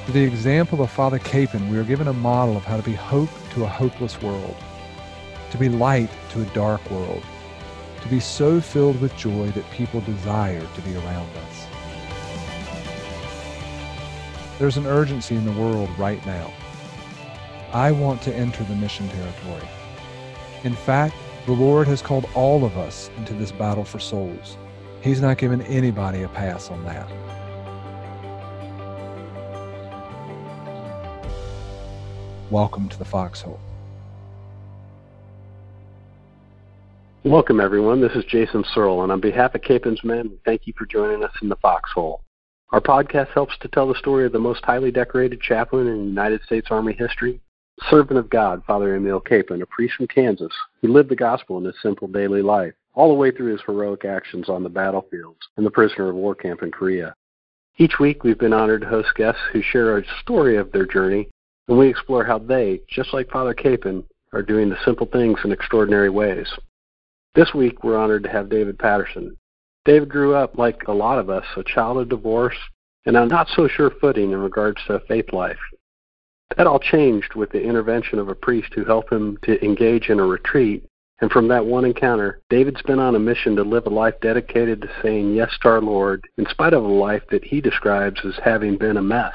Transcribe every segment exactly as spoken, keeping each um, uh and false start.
Through the example of Father Capon, we are given a model of how to be hope to a hopeless world, to be light to a dark world, to be so filled with joy that people desire to be around us. There's an urgency in the world right now. I want to enter the mission territory. In fact, the Lord has called all of us into this battle for souls. He's not given anybody a pass on that. Welcome to the Foxhole. Welcome, everyone. This is Jason Searle, and on behalf of Capon's Men, thank you for joining us in the Foxhole. Our podcast helps to tell the story of the most highly decorated chaplain in United States Army history, servant of God, Father Emil Capon, a priest from Kansas, who lived the gospel in his simple daily life, all the way through his heroic actions on the battlefields and the prisoner of war camp in Korea. Each week, we've been honored to host guests who share a story of their journey, and we explore how they, just like Father Capon, are doing the simple things in extraordinary ways. This week, we're honored to have David Patterson. David grew up, like a lot of us, a child of divorce and on not so sure footing in regards to faith life. That all changed with the intervention of a priest who helped him to engage in a retreat, and from that one encounter, David's been on a mission to live a life dedicated to saying yes to our Lord, in spite of a life that he describes as having been a mess.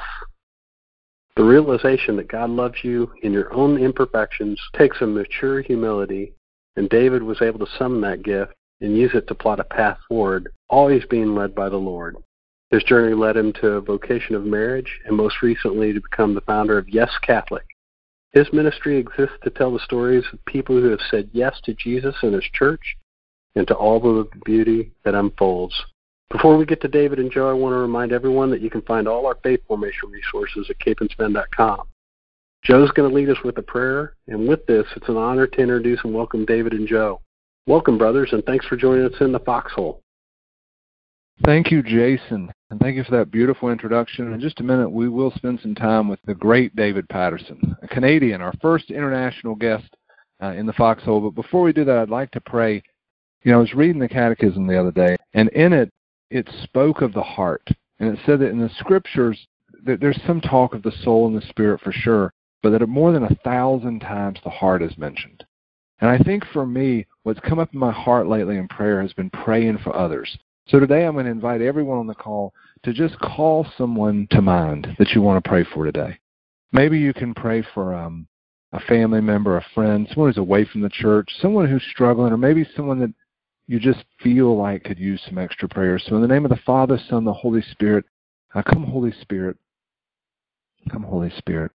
The realization that God loves you in your own imperfections takes a mature humility, and David was able to summon that gift and use it to plot a path forward, always being led by the Lord. His journey led him to a vocation of marriage, and most recently to become the founder of Yes Catholic. His ministry exists to tell the stories of people who have said yes to Jesus and his church, and to all the beauty that unfolds. Before we get to David and Joe, I want to remind everyone that you can find all our faith formation resources at capons men dot com. Joe's going to lead us with a prayer, and with this, it's an honor to introduce and welcome David and Joe. Welcome, brothers, and thanks for joining us in the Foxhole. Thank you, Jason, and thank you for that beautiful introduction. In just a minute, we will spend some time with the great David Patterson, a Canadian, our first international guest uh, in the Foxhole. But before we do that, I'd like to pray. You know, I was reading the Catechism the other day, and in it, it spoke of the heart, and it said that in the Scriptures that there's some talk of the soul and the spirit for sure, but that more than a thousand times the heart is mentioned. And I think for me, what's come up in my heart lately in prayer has been praying for others. So today I'm going to invite everyone on the call to just call someone to mind that you want to pray for today. Maybe you can pray for um, a family member, a friend, someone who's away from the church, someone who's struggling, or maybe someone that you just feel like could use some extra prayers. So in the name of the Father, Son, the Holy Spirit, uh, come Holy Spirit. Come Holy Spirit.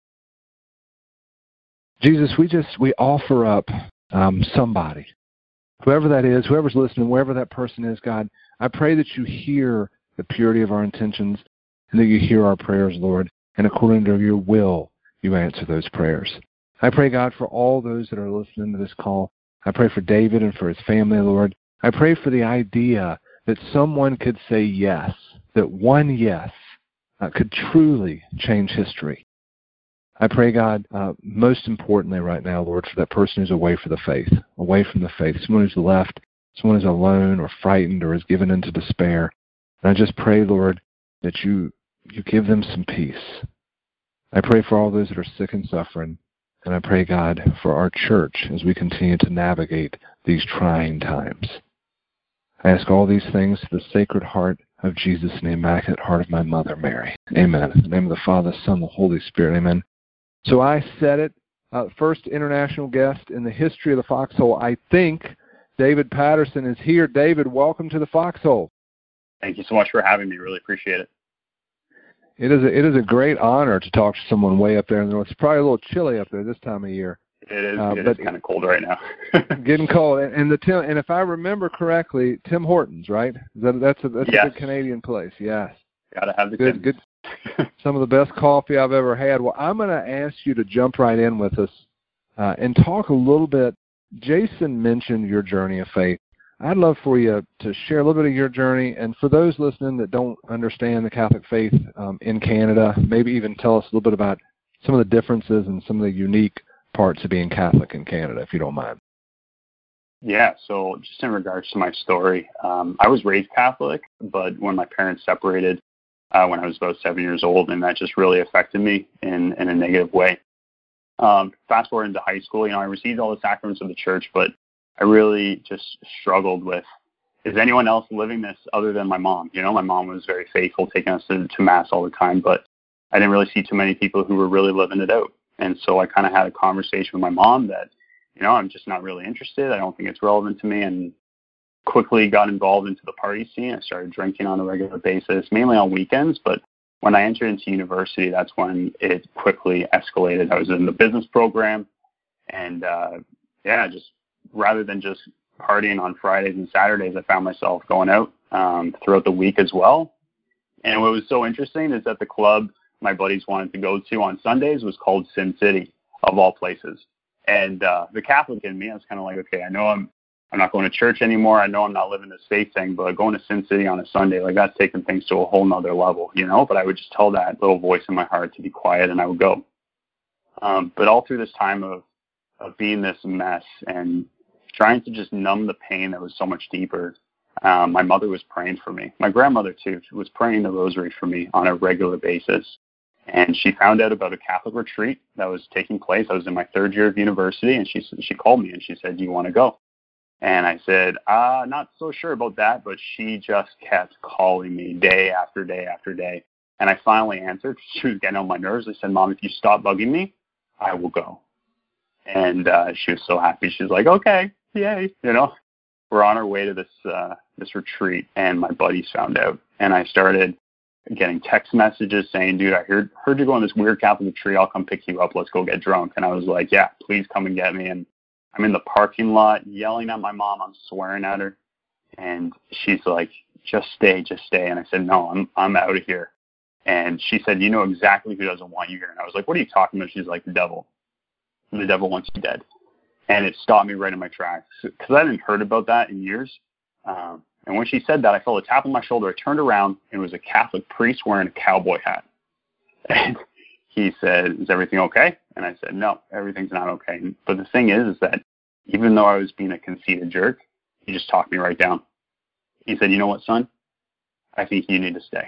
Jesus, we just, we offer up um, somebody. Whoever that is, whoever's listening, wherever that person is, God, I pray that you hear the purity of our intentions and that you hear our prayers, Lord, and according to your will, you answer those prayers. I pray, God, for all those that are listening to this call. I pray for David and for his family, Lord. I pray for the idea that someone could say yes, that one yes uh, could truly change history. I pray, God, uh, most importantly right now, Lord, for that person who's away from the faith, away from the faith, someone who's left, someone who's alone or frightened or is given into despair. And I just pray, Lord, that you you give them some peace. I pray for all those that are sick and suffering, and I pray, God, for our church as we continue to navigate these trying times. I ask all these things to the Sacred Heart of Jesus and the Immaculate Heart of my Mother, Mary. Amen. In the name of the Father, Son, and the Holy Spirit. Amen. So I said it, uh, first international guest in the history of the Foxhole. I think David Patterson is here. David, welcome to the Foxhole. Thank you so much for having me. Really appreciate it. It is a, it is a great honor to talk to someone way up there in the north. It's probably a little chilly up there this time of year. It is. Uh, it is kind of cold right now. Getting cold, and, and the Tim, and if I remember correctly, Tim Hortons, right? Is that, that's a that's yes. a good Canadian place. Yes. Gotta have the good. Good. Some of the best coffee I've ever had. Well, I'm going to ask you to jump right in with us uh, and talk a little bit. Jason mentioned your journey of faith. I'd love for you to share a little bit of your journey, and for those listening that don't understand the Catholic faith um, in Canada, maybe even tell us a little bit about some of the differences and some of the unique parts of being Catholic in Canada, if you don't mind. Yeah, so just in regards to my story, um, I was raised Catholic, but when my parents separated, uh, when I was about seven years old, and that just really affected me in, in a negative way. Um, fast forward into high school, you know, I received all the sacraments of the church, but I really just struggled with, is anyone else living this other than my mom? You know, my mom was very faithful, taking us to, to Mass all the time, but I didn't really see too many people who were really living it out. And so I kind of had a conversation with my mom that, you know, I'm just not really interested. I don't think it's relevant to me, and quickly got involved into the party scene. I started drinking on a regular basis, mainly on weekends, but when I entered into university, that's when it quickly escalated. I was in the business program, and uh, yeah, just rather than just partying on Fridays and Saturdays, I found myself going out um, throughout the week as well. And what was so interesting is that the club my buddies wanted to go to on Sundays was called Sin City, of all places. And uh, the Catholic in me, I was kind of like, okay, I know I'm I'm not going to church anymore. I know I'm not living this faith thing, but going to Sin City on a Sunday, like that's taking things to a whole nother level, you know? But I would just tell that little voice in my heart to be quiet, and I would go. Um, but all through this time of, of being this mess and trying to just numb the pain that was so much deeper, um, my mother was praying for me. My grandmother, too, was praying the rosary for me on a regular basis. And she found out about a Catholic retreat that was taking place. I was in my third year of university, and she she called me, and she said, do you want to go? And I said, uh, not so sure about that, but she just kept calling me day after day after day. And I finally answered. She was getting on my nerves. I said, Mom, if you stop bugging me, I will go. And uh, she was so happy. She was like, okay, yay. You know, we're on our way to this uh, this retreat, and my buddies found out. And I started getting text messages saying, dude, I heard, heard you go on this weird Catholic retreat. I'll come pick you up. Let's go get drunk. And I was like, yeah, please come and get me. And I'm in the parking lot yelling at my mom. I'm swearing at her. And she's like, just stay, just stay. And I said, no, I'm I'm out of here. And she said, you know exactly who doesn't want you here. And I was like, what are you talking about? She's like, the devil. And the devil wants you dead. And it stopped me right in my tracks because I hadn't heard about that in years. Um, and when she said that, I felt a tap on my shoulder. I turned around, and it was a Catholic priest wearing a cowboy hat. And he said, is everything okay? And I said, no, everything's not okay. But the thing is, is that even though I was being a conceited jerk, he just talked me right down. He said, you know what, son? I think you need to stay.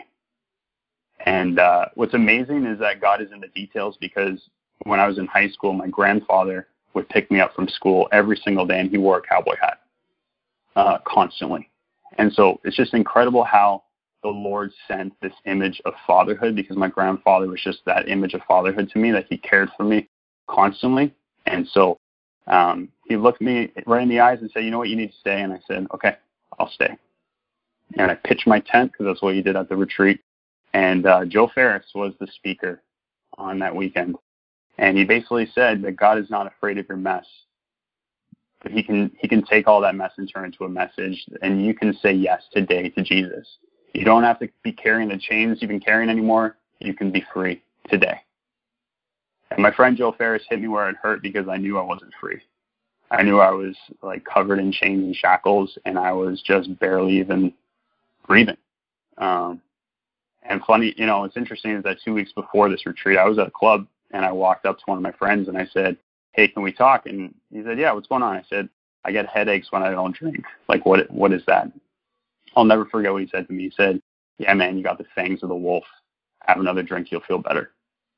And uh, what's amazing is that God is in the details, because when I was in high school, my grandfather would pick me up from school every single day, and he wore a cowboy hat uh, constantly. And so it's just incredible how the Lord sent this image of fatherhood, because my grandfather was just that image of fatherhood to me, that he cared for me constantly. And so um, he looked me right in the eyes and said, you know what, you need to stay. And I said, okay, I'll stay. And I pitched my tent, because that's what he did at the retreat. And uh, Joe Ferris was the speaker on that weekend. And he basically said that God is not afraid of your mess, but he can he can take all that mess and turn it into a message, and you can say yes today to Jesus. You don't have to be carrying the chains you've been carrying anymore. You can be free today. And my friend Joe Ferris hit me where it hurt, because I knew I wasn't free. I knew I was like covered in chains and shackles, and I was just barely even breathing. Um, and funny, you know, what's interesting is that two weeks before this retreat, I was at a club, and I walked up to one of my friends and I said, hey, can we talk? And he said, yeah, what's going on? I said, I get headaches when I don't drink. Like, what? What is that? I'll never forget what he said to me. He said, yeah, man, you got the fangs of the wolf. Have another drink, you'll feel better.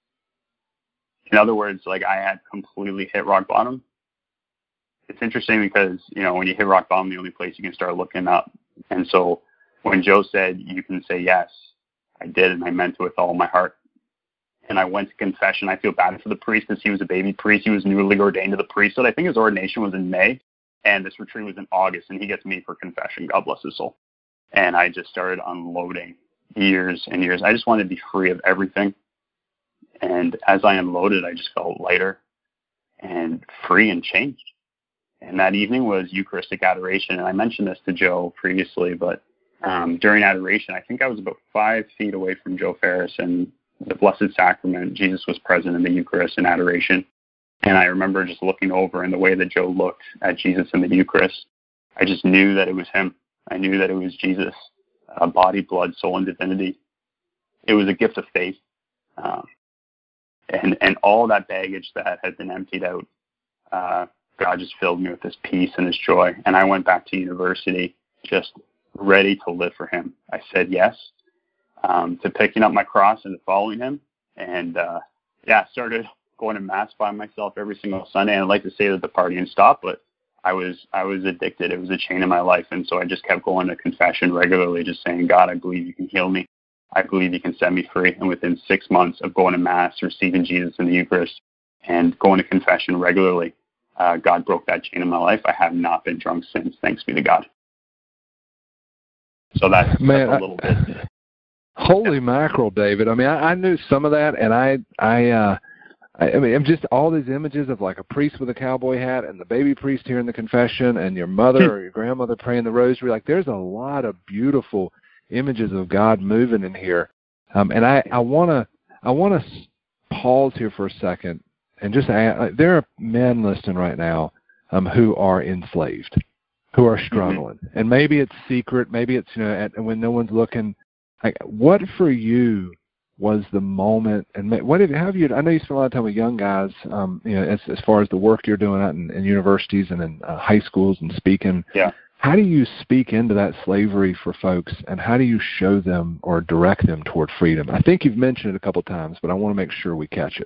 In other words, like, I had completely hit rock bottom. It's interesting because, you know, when you hit rock bottom, the only place you can start looking up. And so when Joe said, you can say yes, I did, and I meant it with all my heart. And I went to confession. I feel bad for the priest, because he was a baby priest. He was newly ordained to the priesthood. I think his ordination was in May, and this retreat was in August, and he gets me for confession. God bless his soul. And I just started unloading years and years. I just wanted to be free of everything. And as I unloaded, I just felt lighter and free and changed. And that evening was Eucharistic adoration. And I mentioned this to Joe previously, but um, during adoration, I think I was about five feet away from Joe Ferris, and the Blessed Sacrament, Jesus was present in the Eucharist and adoration. And I remember just looking over, and the way that Joe looked at Jesus in the Eucharist, I just knew that it was him. I knew that it was Jesus, uh, body, blood, soul, and divinity. It was a gift of faith. Um, and, and all that baggage that had been emptied out, uh, God just filled me with this peace and this joy. And I went back to university just ready to live for him. I said yes. um, to picking up my cross and to following him. And, uh, yeah, started going to mass by myself every single Sunday. And I'd like to say that the partying stopped, but I was, I was addicted. It was a chain in my life. And so I just kept going to confession regularly, just saying, God, I believe you can heal me. I believe you can set me free. And within six months of going to mass, receiving Jesus in the Eucharist, and going to confession regularly, uh, God broke that chain in my life. I have not been drunk since. Thanks be to God. So that's, Man, that's a little I, bit. Holy mackerel, David. I mean, I, I knew some of that, and I, I, uh, I, I mean, I'm just all these images of like a priest with a cowboy hat and the baby priest here in the confession and your mother or your grandmother praying the rosary. Like, there's a lot of beautiful images of God moving in here. Um, and I, I want to, I want to pause here for a second and just add, like, there are men listening right now um, who are enslaved, who are struggling. Mm-hmm. And maybe it's secret, maybe it's, you know, at, when no one's looking. Like, what for you was the moment, and what have, have you, I know you spend a lot of time with young guys, um, you know, as, as far as the work you're doing out in, in universities and in uh, high schools and speaking. Yeah. How do you speak into that slavery for folks, and how do you show them or direct them toward freedom? I think you've mentioned it a couple times, but I want to make sure we catch it.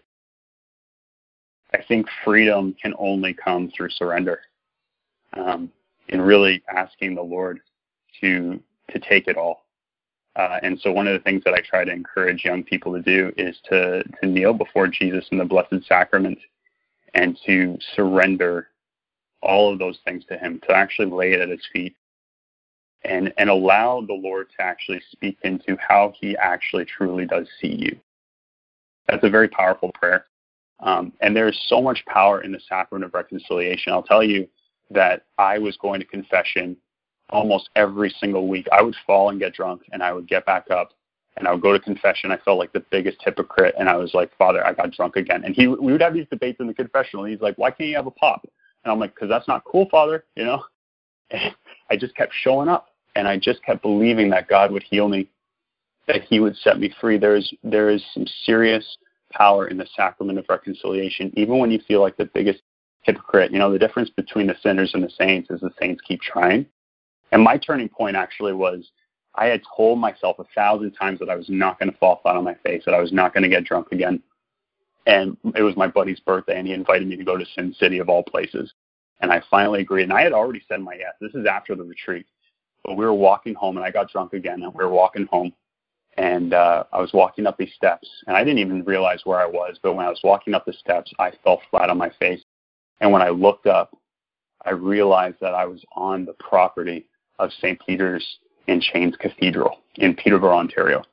I think freedom can only come through surrender, um, and really asking the Lord to to take it all. Uh, and so one of the things that I try to encourage young people to do is to, to kneel before Jesus in the Blessed Sacrament and to surrender all of those things to him, to actually lay it at his feet and, and allow the Lord to actually speak into how he actually truly does see you. That's a very powerful prayer. Um, and there's so much power in the Sacrament of Reconciliation. I'll tell you that I was going to confession almost every single week. I would fall and get drunk, and I would get back up, and I would go to confession. I felt like the biggest hypocrite, and I was like, Father, I got drunk again. And he, we would have these debates in the confessional, and he's like, why can't you have a pop? And I'm like, because that's not cool, Father, you know? And I just kept showing up, and I just kept believing that God would heal me, that he would set me free. There is, there is some serious power in the Sacrament of Reconciliation, even when you feel like the biggest hypocrite. You know, the difference between the sinners and the saints is the saints keep trying. And my turning point actually was I had told myself a thousand times that I was not going to fall flat on my face, that I was not going to get drunk again. And it was my buddy's birthday, and he invited me to go to Sin City of all places. And I finally agreed. And I had already said my yes. This is after the retreat. But we were walking home, and I got drunk again, and we were walking home. And uh, I was walking up these steps, and I didn't even realize where I was. But when I was walking up the steps, I fell flat on my face. And when I looked up, I realized that I was on the property of Saint Peter's in Chains Cathedral in Peterborough, Ontario.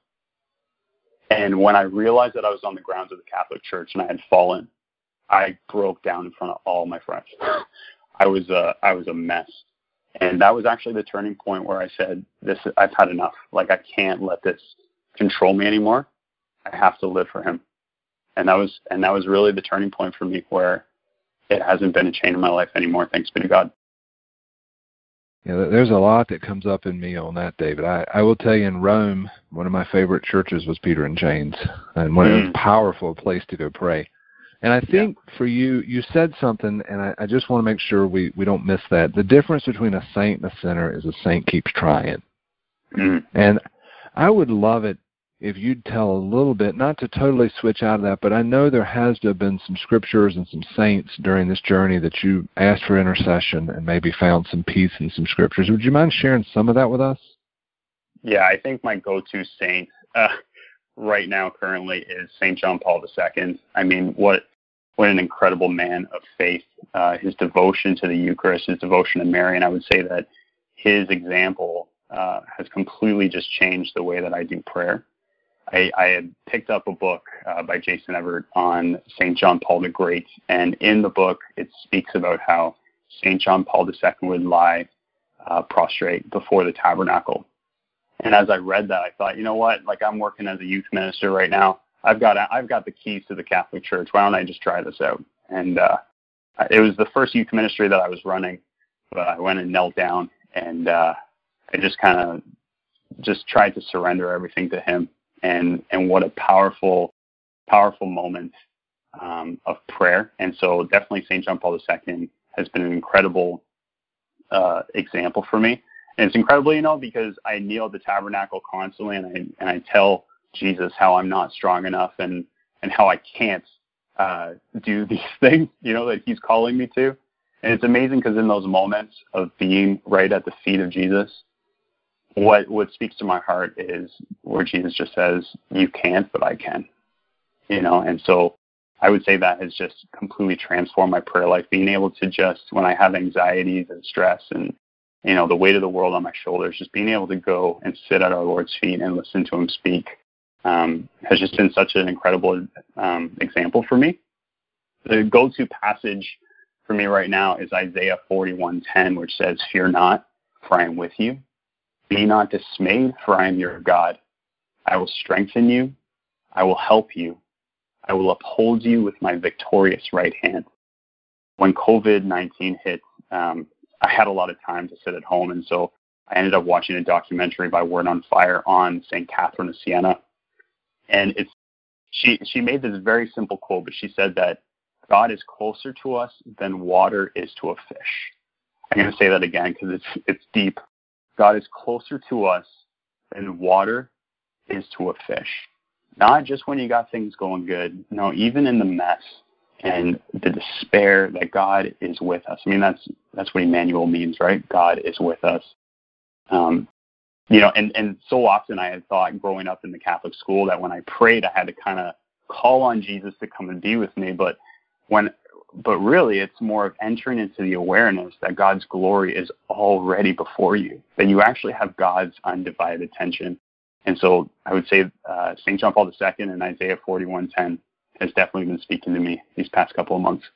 And when I realized that I was on the grounds of the Catholic Church and I had fallen, I broke down in front of all my friends. I was a, I was a mess. And that was actually the turning point where I said, "This, I've had enough. Like, I can't let this control me anymore. I have to live for him." And that was, and that was really the turning point for me, where it hasn't been a chain in my life anymore. Thanks be to God. Yeah, there's a lot that comes up in me on that, David. I, I will tell you, in Rome, one of my favorite churches was Peter in Chains, and one mm. of a powerful place to go pray. And I think yeah. for you, you said something, and I, I just want to make sure we, we don't miss that. The difference between a saint and a sinner is a saint keeps trying. Mm. And I would love it if you'd tell a little bit, not to totally switch out of that, but I know there has to have been some scriptures and some saints during this journey that you asked for intercession and maybe found some peace in some scriptures. Would you mind sharing some of that with us? Yeah, I think my go-to saint uh, right now currently is Saint John Paul the Second. I mean, what what an incredible man of faith. Uh, his devotion to the Eucharist, his devotion to Mary, and I would say that his example uh, has completely just changed the way that I do prayer. I, I had picked up a book uh, by Jason Evert on Saint John Paul the Great, and in the book it speaks about how Saint John Paul the Second would lie uh, prostrate before the tabernacle. And as I read that, I thought, you know what? Like, I'm working as a youth minister right now. I've got I've got the keys to the Catholic Church. Why don't I just try this out? And uh, it was the first youth ministry that I was running, but I went and knelt down, and uh, I just kind of just tried to surrender everything to him. And, and what a powerful, powerful moment um, of prayer. And so definitely Saint John Paul the Second has been an incredible uh, example for me. And it's incredible, you know, because I kneel at the tabernacle constantly, and I and I tell Jesus how I'm not strong enough and, and how I can't uh, do these things, you know, that he's calling me to. And it's amazing because in those moments of being right at the feet of Jesus, what what speaks to my heart is where Jesus just says, you can't, but I can, you know. And so I would say that has just completely transformed my prayer life, being able to just, when I have anxieties and stress and, you know, the weight of the world on my shoulders, just being able to go and sit at our Lord's feet and listen to him speak um, has just been such an incredible um, example for me. The go-to passage for me right now is Isaiah forty-one ten, which says, fear not, for I am with you. Be not dismayed, for I am your God. I will strengthen you. I will help you. I will uphold you with my victorious right hand. When covid nineteen hit, um, I had a lot of time to sit at home, and so I ended up watching a documentary by Word on Fire on Saint Catherine of Siena. And it's she she made this very simple quote, but she said that God is closer to us than water is to a fish. I'm going to say that again because it's it's deep. God is closer to us than water is to a fish. Not just when you got things going good. No, even in the mess and the despair, that God is with us. I mean, that's that's what Emmanuel means, right? God is with us. Um, you know, and, and so often I had thought growing up in the Catholic school that when I prayed, I had to kind of call on Jesus to come and be with me. But when, but really, it's more of entering into the awareness that God's glory is already before you, that you actually have God's undivided attention. And so I would say uh, Saint John Paul the Second and Isaiah forty-one ten has definitely been speaking to me these past couple of months.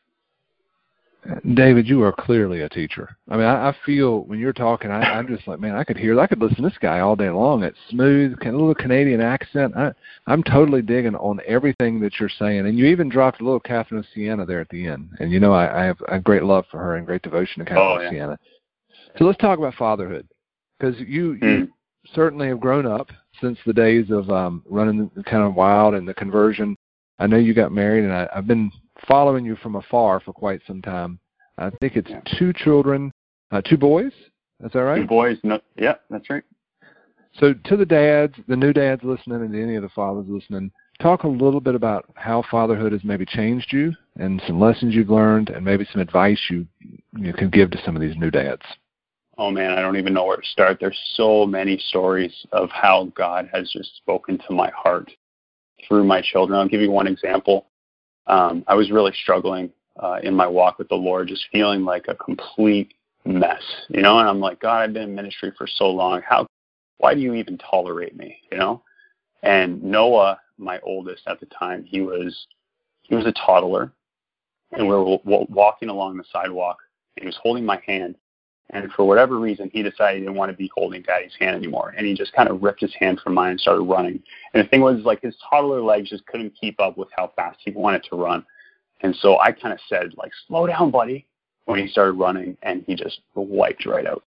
David, you are clearly a teacher. I mean, I, I feel when you're talking, I, I'm just like, man, I could hear, I could listen to this guy all day long. It's smooth, kind of little Canadian accent. I, I'm totally digging on everything that you're saying. And you even dropped a little Catherine of Siena there at the end. And, you know, I, I have a great love for her and great devotion to Catherine oh, of yeah. Siena. So let's talk about fatherhood, because you, mm. you certainly have grown up since the days of um, running kind of wild and the conversion. I know you got married, and I, I've been following you from afar for quite some time. I think it's yeah. two children, uh, two boys. Is that right? Two boys. No, yeah, that's right. So to the dads, the new dads listening, and to any of the fathers listening, talk a little bit about how fatherhood has maybe changed you and some lessons you've learned and maybe some advice you, you can give to some of these new dads. Oh, man, I don't even know where to start. There's so many stories of how God has just spoken to my heart through my children. I'll give you one example. Um, I was really struggling uh, in my walk with the Lord, just feeling like a complete mess, you know, and I'm like, God, I've been in ministry for so long. How, why do you even tolerate me, you know? And Noah, my oldest at the time, he was, he was a toddler, and we were w- walking along the sidewalk, and he was holding my hand. And for whatever reason, he decided he didn't want to be holding Daddy's hand anymore. And he just kind of ripped his hand from mine and started running. And the thing was, like, his toddler legs just couldn't keep up with how fast he wanted to run. And so I kind of said, like, slow down, buddy, when he started running. And he just wiped right out.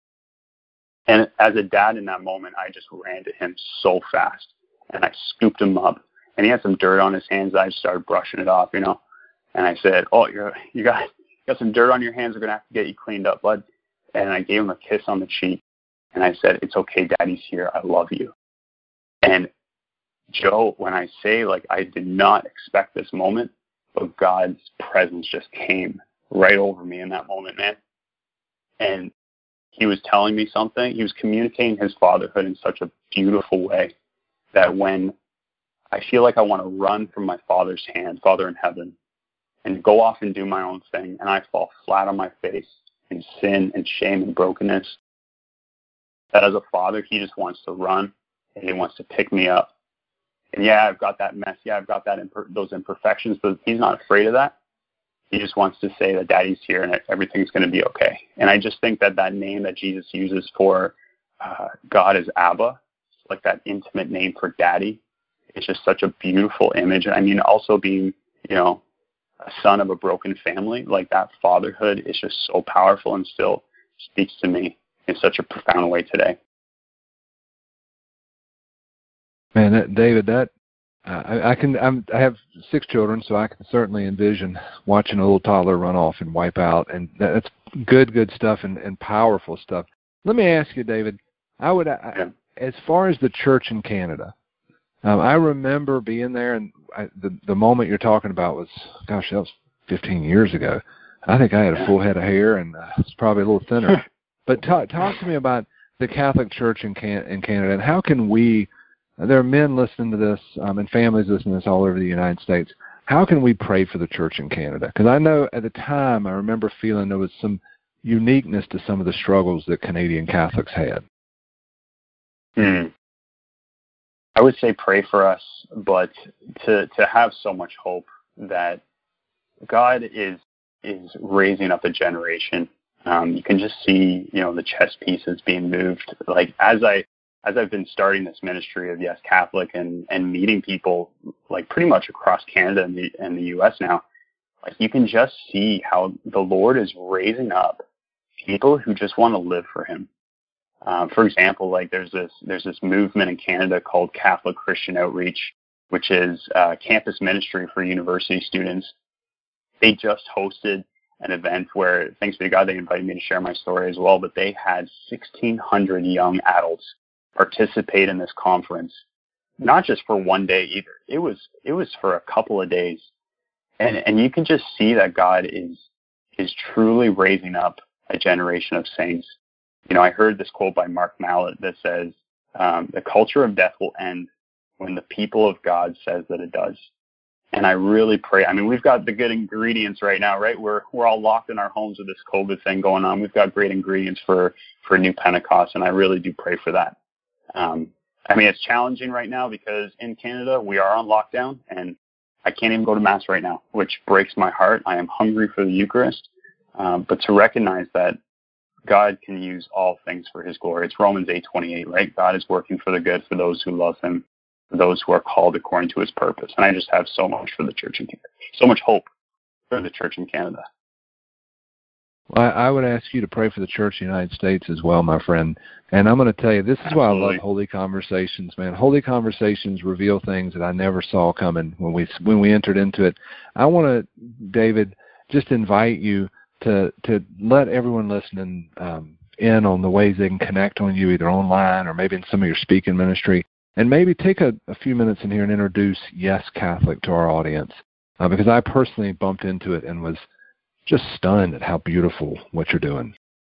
And as a dad in that moment, I just ran to him so fast. And I scooped him up. And he had some dirt on his hands. I just started brushing it off, you know. And I said, oh, you're, you got, you got some dirt on your hands. We're going to have to get you cleaned up, bud. And I gave him a kiss on the cheek, and I said, it's okay, Daddy's here. I love you. And Joe, when I say, like, I did not expect this moment, but God's presence just came right over me in that moment, man. And he was telling me something. He was communicating his fatherhood in such a beautiful way that when I feel like I want to run from my Father's hand, Father in heaven, and go off and do my own thing, and I fall flat on my face, and sin and shame and brokenness, that as a father, he just wants to run and he wants to pick me up. And yeah, I've got that mess. Yeah, I've got that imper- those imperfections, but he's not afraid of that. He just wants to say that Daddy's here and everything's going to be okay. And I just think that that name that Jesus uses for uh, God is Abba, like that intimate name for Daddy, is just such a beautiful image. I mean, also being, you know, a son of a broken family, like that fatherhood is just so powerful and still speaks to me in such a profound way today. Man, that, David, that uh, I, I can. I'm, I have six children, so I can certainly envision watching a little toddler run off and wipe out, and that's good, good stuff and, and powerful stuff. let me ask you, David, I would, I, Yeah. as far as the church in Canada, um, I remember being there, and I, the the moment you're talking about was, gosh, that was fifteen years ago. I think I had a full head of hair, and uh, it's probably a little thinner. But talk talk to me about the Catholic Church in Can in Canada, and how can we? There are men listening to this, um, and families listening to this all over the United States. How can we pray for the church in Canada? Because I know at the time I remember feeling there was some uniqueness to some of the struggles that Canadian Catholics had. Hmm. I would say pray for us, but to to have so much hope that God is is raising up a generation. Um, you can just see, you know, the chess pieces being moved. Like as I as I've been starting this ministry of Yes Catholic and and meeting people like pretty much across Canada and the and the U S now, like you can just see how the Lord is raising up people who just want to live for Him. Um, for example, like there's this there's this movement in Canada called Catholic Christian Outreach, which is uh, campus ministry for university students. They just hosted an event where, thanks be to God, they invited me to share my story as well. But they had sixteen hundred young adults participate in this conference, not just for one day either. It was it was for a couple of days, and and you can just see that God is is truly raising up a generation of saints. You know, I heard this quote by Mark Mallet that says, um, the culture of death will end when the people of God says that it does. And I really pray. I mean, we've got the good ingredients right now, right? We're we're all locked in our homes with this COVID thing going on. We've got great ingredients for, for new Pentecost, and I really do pray for that. Um, I mean, it's challenging right now because in Canada, we are on lockdown, and I can't even go to Mass right now, which breaks my heart. I am hungry for the Eucharist. Um, but to recognize that God can use all things for His glory. It's Romans eight twenty-eight, right? God is working for the good for those who love Him, for those who are called according to His purpose. And I just have so much for the church in Canada, so much hope for the church in Canada. Well, I, I would ask you to pray for the church in the United States as well, my friend. And I'm going to tell you, this is why I love Holy Conversations, man. Holy Conversations reveal things that I never saw coming when we when we entered into it. I want to, David, just invite you to to let everyone listening um, in on the ways they can connect on you, either online or maybe in some of your speaking ministry, and maybe take a, a few minutes in here and introduce Yes Catholic to our audience, uh, because I personally bumped into it and was just stunned at how beautiful what you're doing.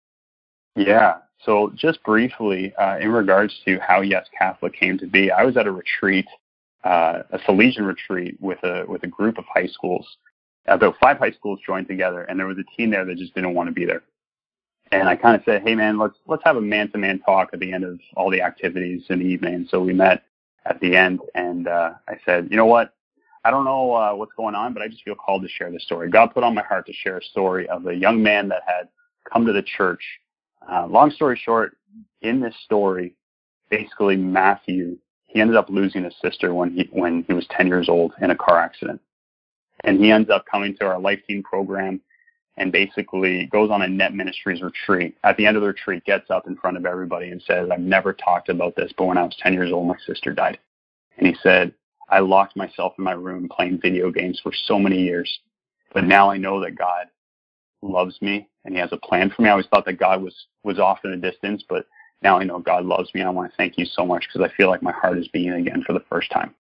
Yeah. So just briefly, uh, in regards to how Yes Catholic came to be, I was at a retreat, uh, a Salesian retreat with a with a group of high schools. About five high schools joined together, and there was a team there that just didn't want to be there. And I kind of said, hey, man, let's let's have a man-to-man talk at the end of all the activities in the evening. So we met at the end, and uh, I said, you know what? I don't know uh, what's going on, but I just feel called to share this story. God put on my heart to share a story of a young man that had come to the church. Uh, long story short, in this story, basically Matthew, he ended up losing his sister when he when he was ten years old in a car accident. And he ends up coming to our Life Team program and basically goes on a Net Ministries retreat. At the end of the retreat, gets up in front of everybody and says, I've never talked about this, but when I was ten years old, my sister died. And he said, I locked myself in my room playing video games for so many years, but now I know that God loves me and He has a plan for me. I always thought that God was, was off in a distance, but now I know God loves me. And I want to thank you so much because I feel like my heart is beating again for the first time.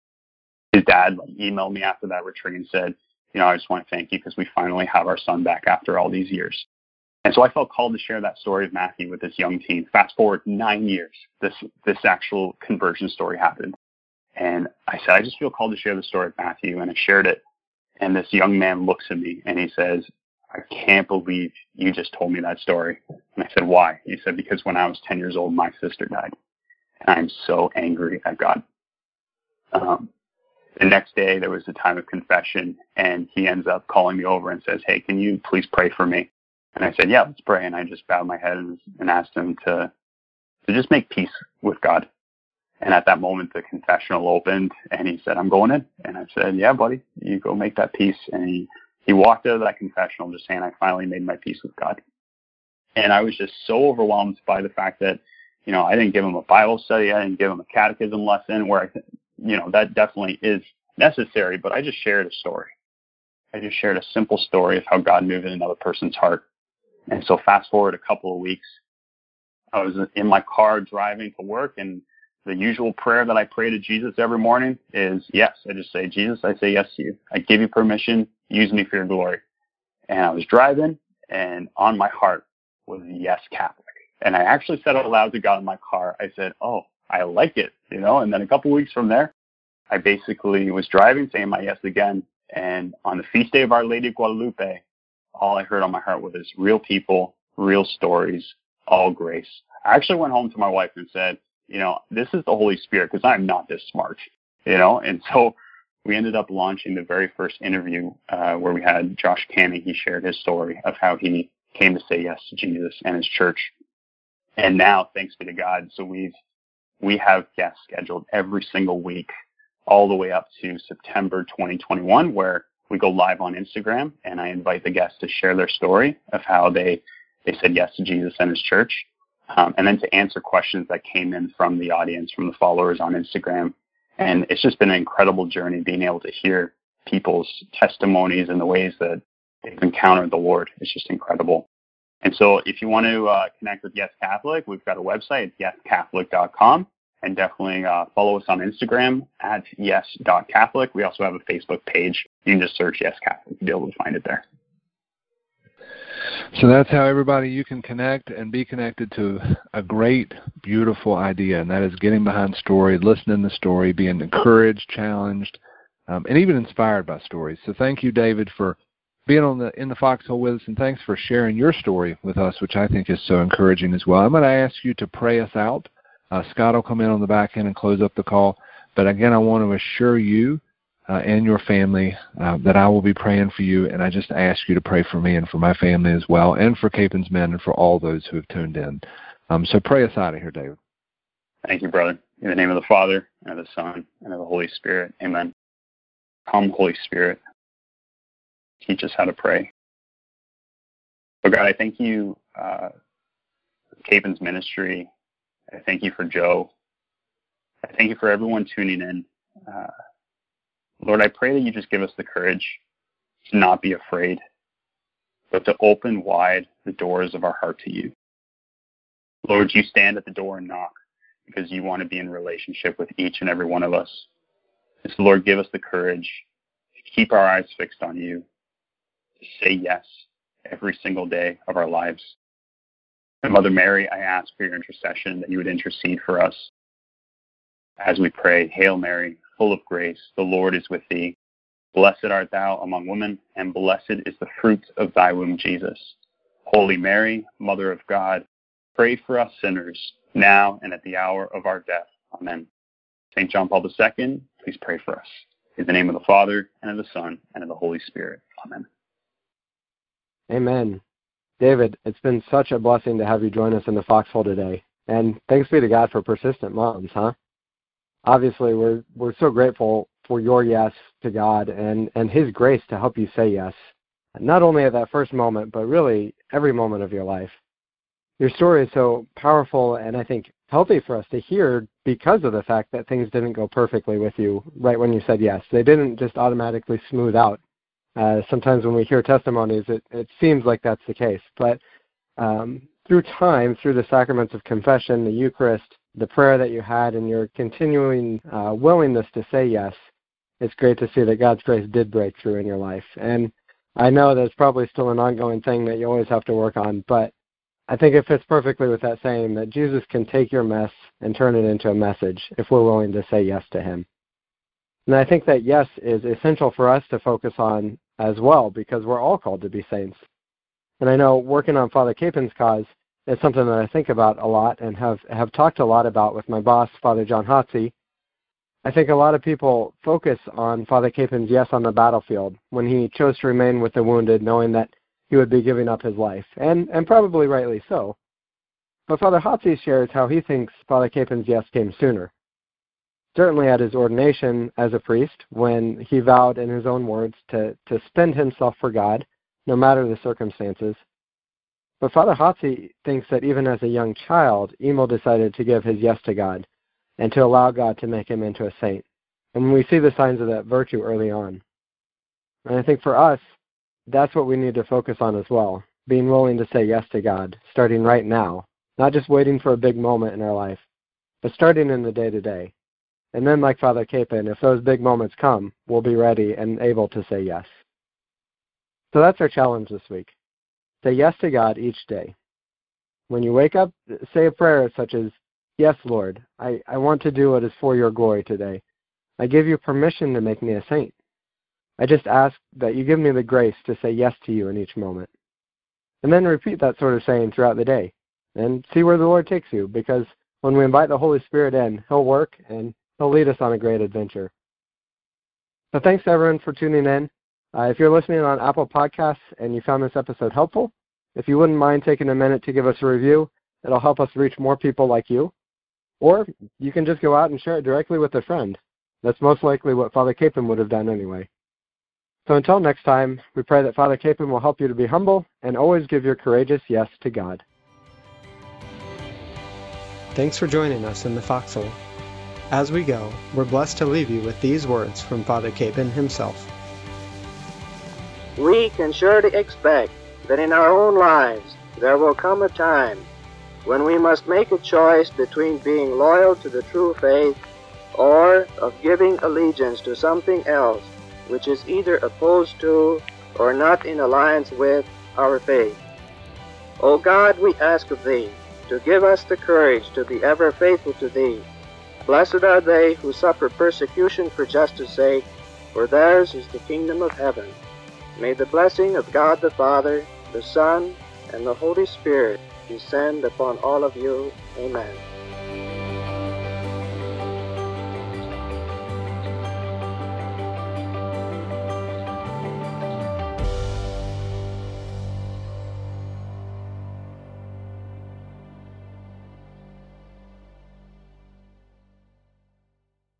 His dad like, emailed me after that retreat and said, you know, I just want to thank you because we finally have our son back after all these years. And so I felt called to share that story of Matthew with this young teen. Fast forward nine years, this this actual conversion story happened. And I said, I just feel called to share the story of Matthew. And I shared it. And this young man looks at me and he says, I can't believe you just told me that story. And I said, why? He said, because when I was ten years old, my sister died. And I'm so angry at God. Um, The next day, there was a time of confession, and he ends up calling me over and says, hey, can you please pray for me? And I said, yeah, let's pray. And I just bowed my head and, and asked him to, to just make peace with God. And at that moment, the confessional opened, and he said, I'm going in. And I said, yeah, buddy, you go make that peace. And he, he walked out of that confessional just saying, I finally made my peace with God. And I was just so overwhelmed by the fact that, you know, I didn't give him a Bible study. I didn't give him a catechism lesson where I th- you know, that definitely is necessary, but I just shared a story. I just shared a simple story of how God moved in another person's heart. And so fast forward a couple of weeks, I was in my car driving to work, and the usual prayer that I pray to Jesus every morning is yes. I just say, Jesus, I say yes to you. I give you permission. Use me for your glory. And I was driving, and on my heart was yes, Catholic. And I actually said out loud to God in my car, I said, oh, I like it, you know. And then a couple weeks from there, I basically was driving, saying my yes again. And on the feast day of Our Lady of Guadalupe, all I heard on my heart was real people, real stories, all grace. I actually went home to my wife and said, you know, this is the Holy Spirit, because I'm not this smart, you know. And so we ended up launching the very first interview uh, where we had Josh Canning. He shared his story of how he came to say yes to Jesus and his church. And now, thanks be to God, so we've we have guests scheduled every single week, all the way up to September twenty twenty-one, where we go live on Instagram, and I invite the guests to share their story of how they, they said yes to Jesus and his church, um, and then to answer questions that came in from the audience, from the followers on Instagram. And it's just been an incredible journey being able to hear people's testimonies and the ways that they've encountered the Lord. It's just incredible. And so if you want to uh, connect with Yes Catholic, we've got a website, yes catholic dot com. And definitely uh, follow us on Instagram at yes dot catholic. We also have a Facebook page. You can just search Yes Catholic to be able to find it there. So that's how, everybody, you can connect and be connected to a great, beautiful idea, and that is getting behind story, listening to story, being encouraged, challenged, um, and even inspired by stories. So thank you, David, for being on the in the foxhole with us, and thanks for sharing your story with us, which I think is so encouraging as well. I'm going to ask you to pray us out. Uh, Scott will come in on the back end and close up the call. But again, I want to assure you uh, and your family uh, that I will be praying for you, and I just ask you to pray for me and for my family as well, and for Capen's Men and for all those who have tuned in. Um, so pray us out of here, David. Thank you, brother. In the name of the Father, and of the Son, and of the Holy Spirit. Amen. Come, Holy Spirit. Teach us how to pray. So, God, I thank you uh, for Capen's ministry. I thank you for Joe. I thank you for everyone tuning in. Uh, Lord, I pray that you just give us the courage to not be afraid, but to open wide the doors of our heart to you. Lord, you stand at the door and knock because you want to be in relationship with each and every one of us. And so, Lord, give us the courage to keep our eyes fixed on you, to say yes every single day of our lives. And Mother Mary, I ask for your intercession, that you would intercede for us as we pray. Hail Mary, full of grace, the Lord is with thee. Blessed art thou among women, and blessed is the fruit of thy womb, Jesus. Holy Mary, Mother of God, pray for us sinners, now and at the hour of our death. Amen. Saint John Paul the Second, please pray for us. In the name of the Father, and of the Son, and of the Holy Spirit. Amen. Amen. David, it's been such a blessing to have you join us in the foxhole today. And thanks be to God for persistent moms, huh? Obviously, we're we're so grateful for your yes to God and, and his grace to help you say yes, not only at that first moment, but really every moment of your life. Your story is so powerful and I think healthy for us to hear because of the fact that things didn't go perfectly with you right when you said yes. They didn't just automatically smooth out. Uh, sometimes when we hear testimonies, it, it seems like that's the case. But um, through time, through the sacraments of confession, the Eucharist, the prayer that you had, and your continuing uh, willingness to say yes, it's great to see that God's grace did break through in your life. And I know that's probably still an ongoing thing that you always have to work on, but I think it fits perfectly with that saying that Jesus can take your mess and turn it into a message if we're willing to say yes to him. And I think that yes is essential for us to focus on as well, because we're all called to be saints. And I know working on Father Capen's cause is something that I think about a lot and have, have talked a lot about with my boss, Father John Hotze. I think a lot of people focus on Father Capen's yes on the battlefield when he chose to remain with the wounded, knowing that he would be giving up his life, and, and probably rightly so. But Father Hotze shares how he thinks Father Capen's yes came sooner. Certainly at his ordination as a priest, when he vowed in his own words to, to spend himself for God, no matter the circumstances. But Father Hotze thinks that even as a young child, Emil decided to give his yes to God and to allow God to make him into a saint. And we see the signs of that virtue early on. And I think for us, that's what we need to focus on as well, being willing to say yes to God, starting right now, not just waiting for a big moment in our life, but starting in the day-to-day. And then, like Father Capon, if those big moments come, we'll be ready and able to say yes. So that's our challenge this week. Say yes to God each day. When you wake up, say a prayer such as, "Yes, Lord, I, I want to do what is for your glory today. I give you permission to make me a saint. I just ask that you give me the grace to say yes to you in each moment." And then repeat that sort of saying throughout the day and see where the Lord takes you, because when we invite the Holy Spirit in, He'll work and He'll lead us on a great adventure. So thanks everyone for tuning in. Uh, if you're listening on Apple Podcasts and you found this episode helpful, if you wouldn't mind taking a minute to give us a review, it'll help us reach more people like you. Or you can just go out and share it directly with a friend. That's most likely what Father Capon would have done anyway. So until next time, we pray that Father Capon will help you to be humble and always give your courageous yes to God. Thanks for joining us in the Foxhole. As we go, we're blessed to leave you with these words from Father Capon himself. We can surely expect that in our own lives there will come a time when we must make a choice between being loyal to the true faith or of giving allegiance to something else which is either opposed to or not in alliance with our faith. O God, we ask of Thee to give us the courage to be ever faithful to Thee. Blessed are they who suffer persecution for justice' sake, for theirs is the kingdom of heaven. May the blessing of God the Father, the Son, and the Holy Spirit descend upon all of you. Amen.